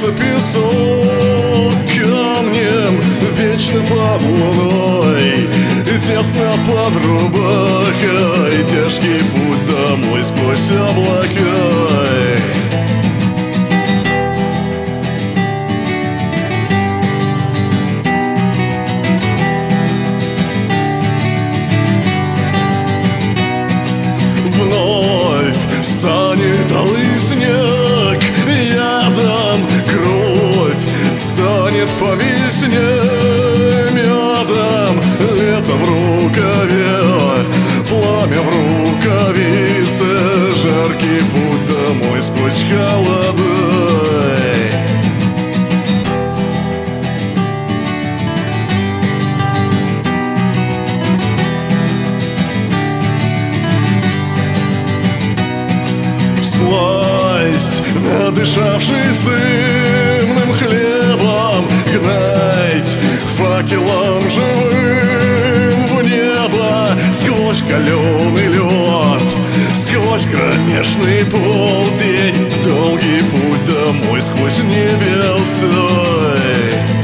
Льется песок камнем вечно под луной, и тесно под рубахой, тяжкий путь домой сквозь облака. Вновь станет алый снег, ядом кровь станет по весне медом, лето в рукаве, пламя в рукавице, жаркий путь домой сквозь холоды. Всласть, надышавшись дымным хлебом, гнать факелом живым в небо, сквозь каленый лед, сквозь кромешный полдень, долгий путь домой сквозь небеса.